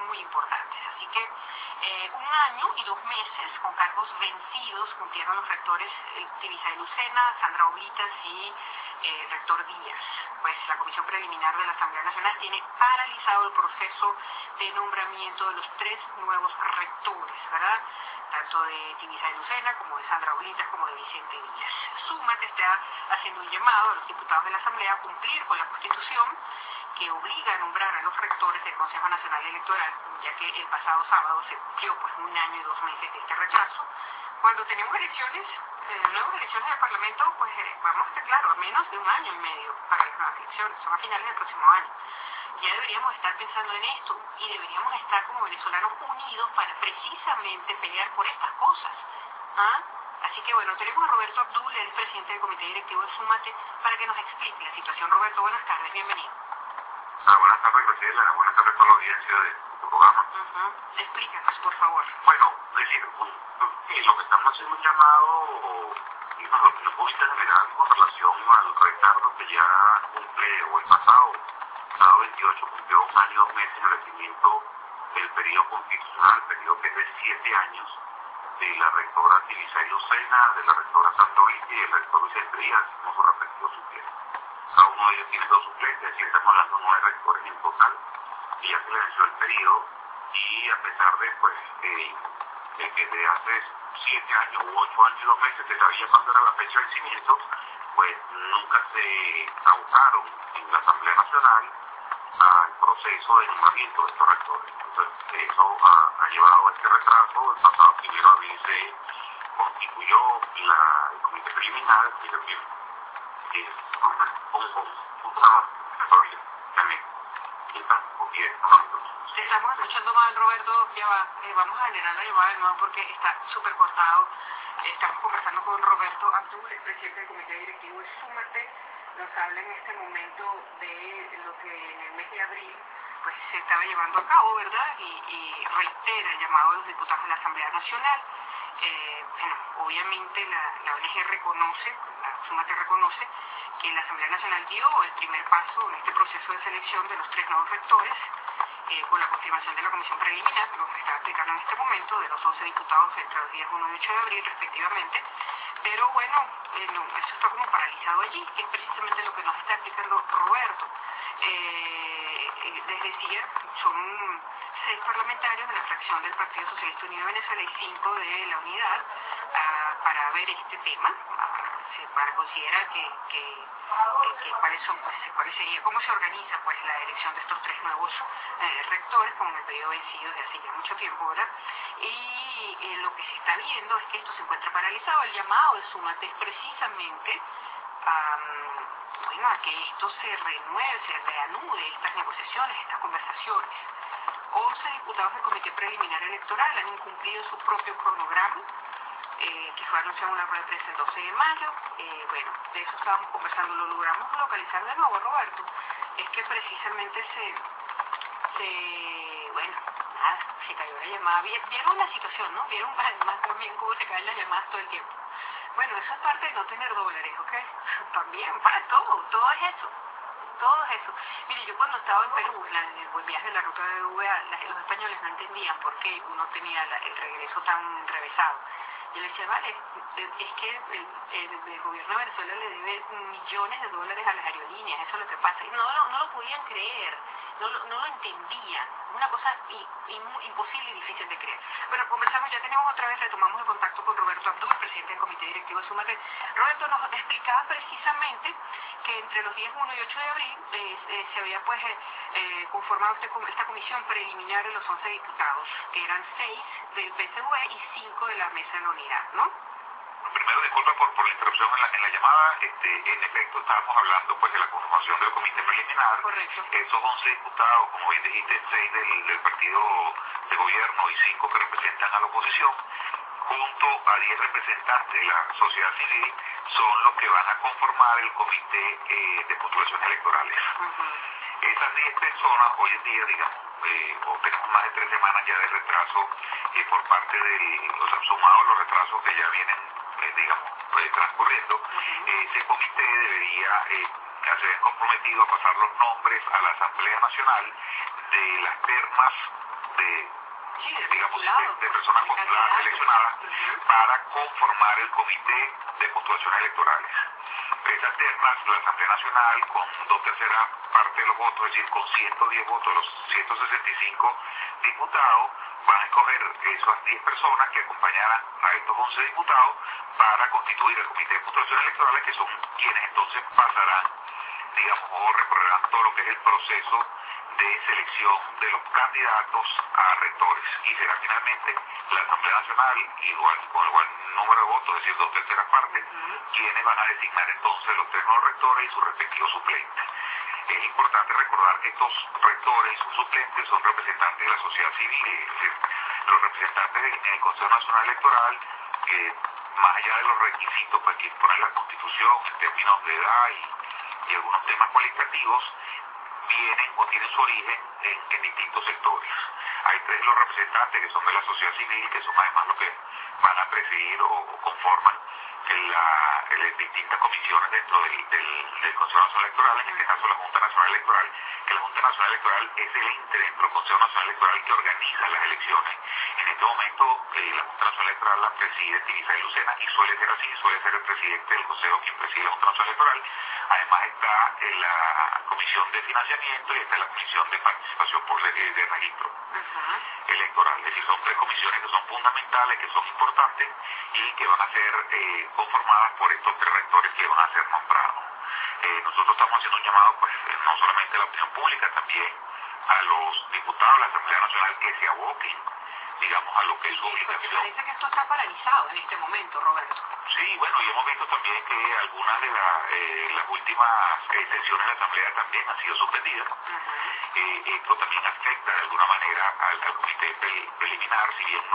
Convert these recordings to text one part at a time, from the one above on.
son muy importantes. Así que 1 año y 2 meses con cargos vencidos cumplieron los rectores Tibisay Lucena, Sandra Oblitas y el rector Díaz. Pues la Comisión Preliminar de la Asamblea Nacional tiene paralizado el proceso de nombramiento de los 3 nuevos rectores, ¿verdad? Tanto de Tibisay Lucena como de Sandra Oblitas como de Vicente Díaz. Súmate está haciendo un llamado a los diputados de la Asamblea a cumplir con la Constitución que obliga a nombrar a los rectores del Consejo Nacional Electoral, ya que el pasado sábado se cumplió pues 1 año y 2 meses de este retraso. Cuando tenemos nuevas elecciones del Parlamento, pues vamos a estar claro, a menos de 1 año y medio para las nuevas elecciones, son a finales del próximo año. Ya deberíamos estar pensando en esto y deberíamos estar como venezolanos unidos para precisamente pelear por estas cosas. Así que bueno, tenemos a Roberto Abdul, el presidente del Comité Directivo de Súmate, para que nos explique la situación. Roberto, buenas tardes, bienvenido. Buenas tardes, Graciela. Buenas tardes a toda la audiencia de tu programa. Explícanos, por favor. Bueno, lo que estamos haciendo un llamado, y la opinión pública en general, con relación al retardo que ya cumple, o el pasado 28 cumplió 1 año y 2 meses en el vencimiento del periodo constitucional, el periodo que es de 7 años, de la rectora Tibisay Lucena, de la rectora Sandra Oblitas y del rector Vicente Díaz, como sus respectivos suplentes. Cada uno de ellos tiene 2 suplentes, es decir, estamos hablando de 9 rectores en total, y ya se le venció el periodo, y a pesar de que desde hace 7 años u 8 años y 2 meses se sabía cuándo era la fecha de vencimiento, pues nunca se abocaron en la Asamblea Nacional al proceso de nombramiento de estos rectores. Entonces, eso ha llevado a este retraso. El pasado 1 de abril se constituyó el comité preliminar y también Te estamos escuchando mal, Roberto. Ya va, vamos a generar la llamada de nuevo porque está súper cortado. Estamos conversando con Roberto Abdul, el presidente del Comité Directivo de Súmate. Nos habla en este momento de lo que en el mes de abril pues se estaba llevando a cabo, ¿verdad? Y reitera el llamado de los diputados de la Asamblea Nacional. Bueno, obviamente la ONG reconoce, la Súmate reconoce que la Asamblea Nacional dio el primer paso en este proceso de selección de los 3 nuevos rectores, con la confirmación de la Comisión Preliminar, lo que está explicando en este momento, de los 11 diputados entre los días 1 y 8 de abril respectivamente. Pero bueno, eso está como paralizado allí, que es precisamente lo que nos está explicando Roberto. Les decía, son 6 parlamentarios de la fracción del Partido Socialista Unido de Venezuela y 5 de la Unidad para ver este tema, para considerar cuáles sería, cómo se organiza pues la elección de estos 3 nuevos rectores, como en el periodo vencido desde hace ya mucho tiempo, ¿verdad? Y lo que se está viendo es que esto se encuentra paralizado. El llamado de Súmate es precisamente a que esto se renueve, se reanude estas negociaciones, estas conversaciones. 11 diputados del Comité Preliminar Electoral han incumplido su propio cronograma, que fue anunciado en una rueda de prensa el 12 de mayo. Bueno, de eso estábamos conversando, lo logramos localizar de nuevo, Roberto. Es que precisamente se cayó la llamada. Vieron la situación, ¿no? Vieron además también cómo se caen las llamadas todo el tiempo. Bueno, eso es parte de no tener dólares, ¿ok? También, para todo es eso. Todo es eso. Mire, yo cuando estaba en Perú, en el buen viaje de la ruta de UVA, los españoles no entendían por qué uno tenía el regreso tan enrevesado. Yo le decía, vale, es que el gobierno de Venezuela le debe millones de dólares a las aerolíneas, eso es lo que pasa. Y no lo podían creer, no lo entendían. Una cosa imposible y difícil de creer. Bueno, conversamos, ya tenemos otra vez, retomamos el contacto con Roberto Abdul, presidente del Comité Directivo de Súmate. Roberto nos explicaba precisamente que entre los días 1 y 8 de abril se había pues conformado esta comisión preliminar de los 11 diputados, que eran 6 del PSUV y 5 de la Mesa de la Unidad, ¿no? Primero, disculpa por la interrupción en la llamada. En efecto, estábamos hablando pues de la conformación del comité preliminar. Correcto. Esos 11 diputados, como bien dijiste, 6 del partido de gobierno y 5 que representan a la oposición, junto a 10 representantes de la sociedad civil, son los que van a conformar el comité de postulaciones electorales. Esas 10 personas hoy en día, digamos, tenemos más de 3 semanas ya de retraso por parte sumados los retrasos que ya vienen, transcurriendo. Ese comité debería se comprometido a pasar los nombres a la Asamblea Nacional de las ternas de personas postuladas seleccionadas para conformar el comité de puntuaciones electorales. Esas ternas, la Asamblea Nacional, con 2/3 parte de los votos, es decir, con 110 votos de los 165 diputados, van a escoger esas 10 personas que acompañarán a estos 11 diputados para constituir el comité de puntuaciones electorales, que son quienes entonces pasarán, digamos, o recorrerán todo lo que es el proceso de selección de los candidatos a rectores, y será finalmente la Asamblea Nacional, con igual número de votos, es decir, 2/3 partes, quienes van a designar entonces los 3 nuevos rectores y sus respectivos suplentes. Es importante recordar que estos rectores y sus suplentes son representantes de la sociedad civil, es decir, los representantes en el Consejo Nacional Electoral, más allá de los requisitos que impone la Constitución en términos de edad y algunos temas cualitativos, vienen o tienen su origen en distintos sectores. Hay 3 de los representantes que son de la sociedad civil, que son además los que van a presidir o conforman las distintas comisiones dentro del Consejo Nacional Electoral, en este caso la Junta Nacional Electoral, que la Junta Nacional Electoral es el ente dentro del Consejo Nacional Electoral que organiza las elecciones. En este momento la Junta Nacional Electoral la preside Tibisay Lucena, y suele ser así, suele ser el presidente del Consejo quien preside la Junta Nacional Electoral. Además está la Comisión de Financiamiento y está la Comisión de Participación por de Registro Electoral. Es decir, son 3 comisiones que son fundamentales, que son importantes y que van a ser conformadas por estos 3 rectores que van a ser nombrados. Nosotros estamos haciendo un llamado, pues, no solamente a la opinión pública, también a los diputados de la Asamblea Nacional que se aboquen, digamos, a lo que es su obligación. Porque parece que esto está paralizado en este momento, Roberto. Sí, bueno, y hemos visto también que algunas de las últimas sesiones de la Asamblea también han sido suspendidas. Esto también afecta de alguna manera al comité preliminar, si bien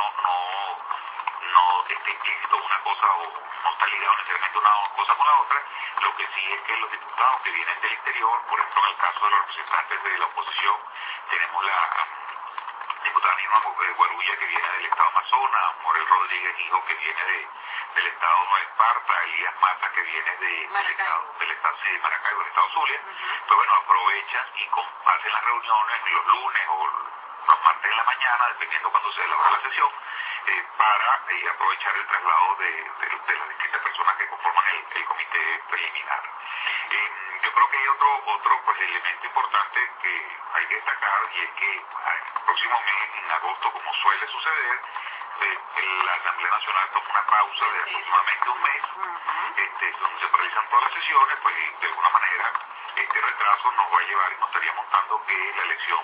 no está implícito una cosa o no está ligado necesariamente una cosa con la otra. Lo que sí es que los diputados que vienen del exterior, por ejemplo en el caso de los representantes de la oposición, tenemos la diputada Nirma Guarulla, que viene del estado Amazonas, Morel Rodríguez Hijo, que viene del estado Nueva Esparta, Elías Mata, que viene del estado de Maracaibo, del estado Zulia. Pues bueno, aprovechan y hacen las reuniones los lunes o los martes en la mañana, dependiendo cuando se elabora la sesión, para aprovechar el traslado de las distintas personas que conforman el comité preliminar. Yo creo que hay otro pues, elemento importante que hay que destacar, y es que el próximo mes, en agosto, como suele suceder, la Asamblea Nacional toma una pausa de aproximadamente un mes, donde se realizan todas las sesiones, pues y de alguna manera este retraso nos va a llevar y nos estaría montando que la elección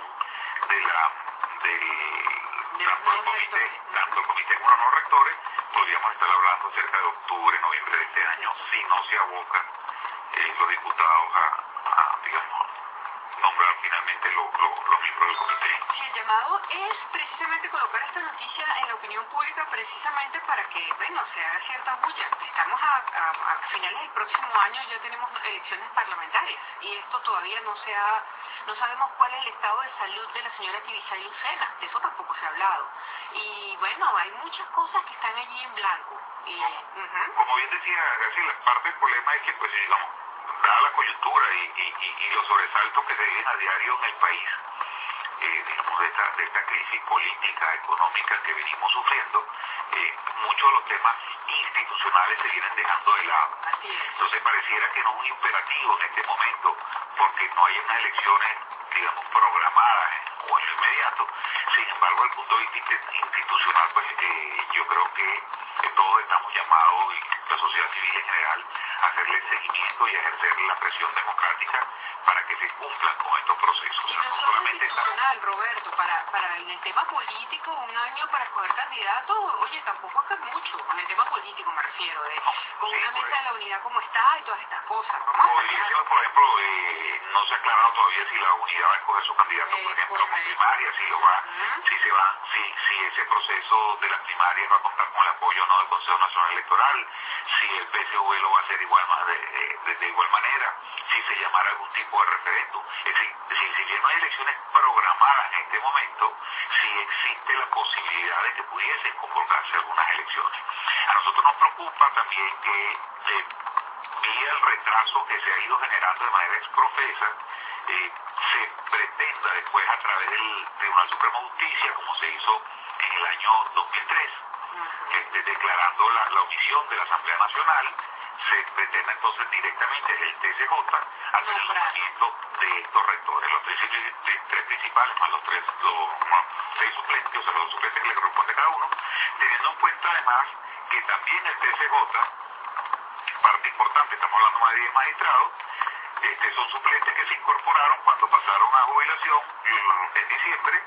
tanto el comité como los nuevos rectores, podríamos estar hablando cerca de octubre, noviembre de este año, si no se abocan los diputados a digamos, nombrar finalmente los miembros del comité. Sí, el llamado es precisamente colocar esta noticia en la opinión pública, precisamente para que, bueno, se haga cierta bulla. Estamos a finales del próximo año, ya tenemos elecciones parlamentarias, y esto todavía no sabemos cuál es el estado de salud de la señora Tibisay Lucena, de eso tampoco se ha hablado. Y bueno, hay muchas cosas que están allí en blanco. Como bien decía Graciela, parte del problema es que, pues, digamos, dada la coyuntura y los sobresaltos que se viven a diario en el país, digamos, de esta crisis política, económica que venimos sufriendo, muchos de los temas institucionales se vienen dejando de lado. Entonces pareciera que no es un imperativo en este momento, porque no hay unas elecciones, digamos, programadas o en lo inmediato. Sin embargo, desde el punto de vista institucional, pues yo creo que todos estamos llamados, y la sociedad civil en general, a hacerle seguimiento y a ejercer la presión democrática para que se cumplan con estos procesos. Y no solamente institucional, Roberto, para en el tema político, un año para escoger candidato, oye, tampoco es que es mucho, en el tema político me refiero, con una mesa de la unidad como está y todas estas cosas. Por ejemplo, no se ha aclarado todavía si la unidad va a escoger su candidato, por ejemplo, con primaria, si ese proceso de las primarias va a contar con el apoyo o no del Consejo Nacional Electoral, si el PSV lo va a hacer de igual manera, si se llamará algún tipo de referéndum. Es decir, si bien no hay elecciones programadas en este momento, sí existe la posibilidad de que pudiesen convocarse algunas elecciones. A nosotros nos preocupa también que vía el retraso que se ha ido generando de manera exprofesa se pretenda después a través del Tribunal Supremo de Justicia, como se hizo en el año 2003, declarando la omisión de la Asamblea Nacional, se pretende entonces directamente el TSJ hacer el nombramiento de estos rectores, los tres principales más los seis suplentes, o sea, los suplentes que le corresponde a cada uno, teniendo en cuenta además que también el TSJ, parte importante, estamos hablando más de 10 magistrados, son suplentes que se incorporaron cuando pasaron a jubilación en diciembre,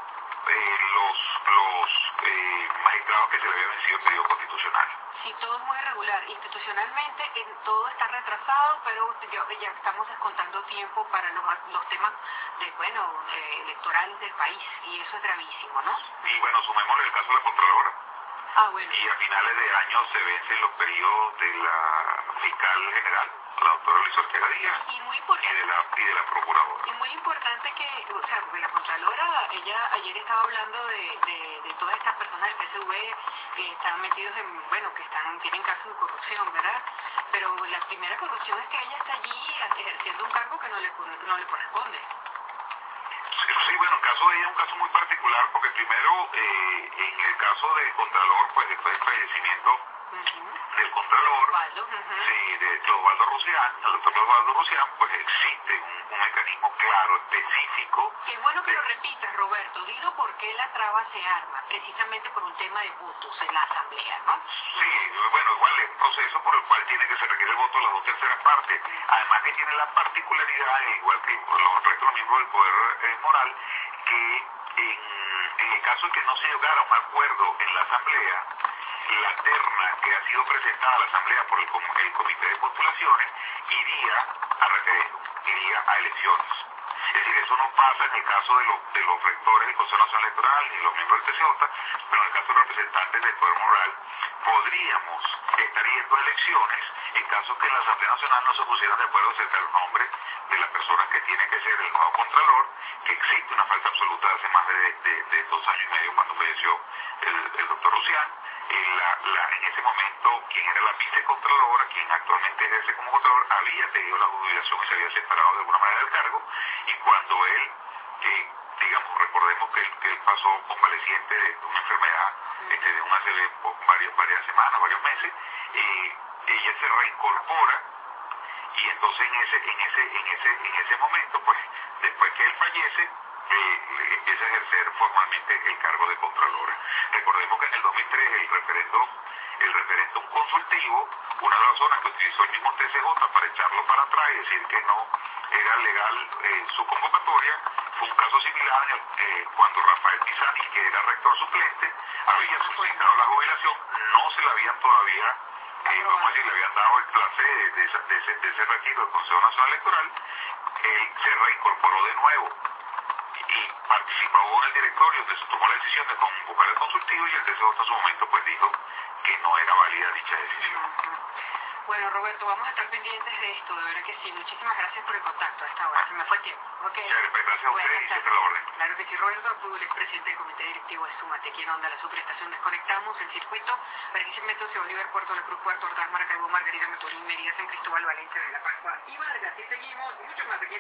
los magistrados que se le había vencido el periodo constitucional. Sí, todo es muy irregular. Institucionalmente todo está retrasado, pero ya estamos descontando tiempo para los temas electorales del país, y eso es gravísimo, ¿no? Y bueno, sumémosle el caso de la Contralora. Bueno. Y a finales de año se vencen los periodos de la fiscal general, la doctora Luis Ortega Díaz, y de la procuradora. Y muy importante que, porque la Contralora, ella ayer estaba hablando de todas estas personas del PSV que están metidos tienen casos de corrupción, ¿verdad? Pero la primera corrupción es que ella está allí ejerciendo un cargo que no le corresponde. Sí, bueno, el caso de ella es un caso muy particular, porque primero, en el caso del Contralor, pues después del fallecimiento del Contralor, sí, de Clodovaldo Rusián, el doctor Clodovaldo Rusián, pues existe un mecanismo claro, específico. Qué bueno que lo repitas, Roberto. Dilo por qué la traba se arma, precisamente por un tema de votos en la Asamblea, ¿no? Sí, bueno, igual es un proceso por el cual tiene que se requiere el voto de las 2/3 partes. Además que tiene la particularidad, igual que los restos miembros del poder moral, que en el caso de que no se llegara a un acuerdo en la Asamblea, la terna que ha sido presentada a la Asamblea por el Comité de Postulaciones iría a referéndum, iría a elecciones. Es decir, eso no pasa en el caso de los rectores del Consejo Nacional Electoral ni los miembros del TSJ, pero en el caso de los representantes del poder moral podríamos estar yendo a elecciones en caso que en la Asamblea Nacional no se pusieran de acuerdo acerca del nombre de la persona que tiene que ser el nuevo Contralor, que existe una falta absoluta de hace más de 2 años y medio cuando falleció el doctor Rusián. En ese momento, quien era la vicecontralora, quien actualmente ejerce como contralor, había tenido la jubilación y se había separado de alguna manera del cargo, y cuando él, recordemos que él pasó convaleciente de una enfermedad, de un ACV por varias semanas, varios meses, ella se reincorpora, y entonces en ese momento, pues, después que él fallece, empieza a ejercer formalmente el cargo de Contralora. Recordemos que en el 2003 el referéndum consultivo, una de las razones que utilizó el mismo TSJ para echarlo para atrás y decir que no era legal su convocatoria, fue un caso similar cuando Rafael Pisani, que era rector suplente, había solicitado la jubilación, no se la habían todavía, le habían dado el placer de ese retiro del Consejo Nacional Electoral. Él se reincorporó de nuevo y participó en el directorio, donde se tomó la decisión de convocar el consultivo, y el TSJ en su momento pues dijo que no era válida dicha decisión. Bueno, Roberto, vamos a estar pendientes de esto, de verdad que sí. Muchísimas gracias por el contacto a esta hora. Se me fue el tiempo. Gracias a ustedes y siempre la orden. Claro que sí. Roberto Abdul es presidente del Comité Directivo de Súmate, aquí en Onda, la subestación. Desconectamos el circuito. Barquisimeto, Oliver, Puerto La Cruz, Puerto Ordaz, Maracaibo, Margarita, Maturín, Mérida, San Cristóbal, Valencia de la Pascua y Vargas. Y seguimos mucho más aquí.